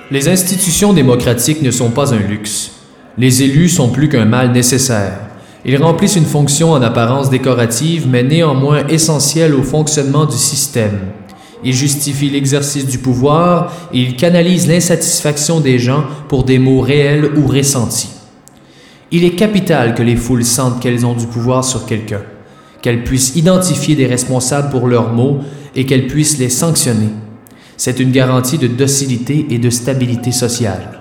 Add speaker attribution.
Speaker 1: Les institutions démocratiques ne sont pas un luxe. Les élus sont plus qu'un mal nécessaire. Ils remplissent une fonction en apparence décorative, mais néanmoins essentielle au fonctionnement du système. Ils justifient l'exercice du pouvoir et ils canalisent l'insatisfaction des gens pour des maux réels ou ressentis. Il est capital que les foules sentent qu'elles ont du pouvoir sur quelqu'un, qu'elles puissent identifier des responsables pour leurs maux et qu'elles puissent les sanctionner. C'est une garantie de docilité et de stabilité sociale.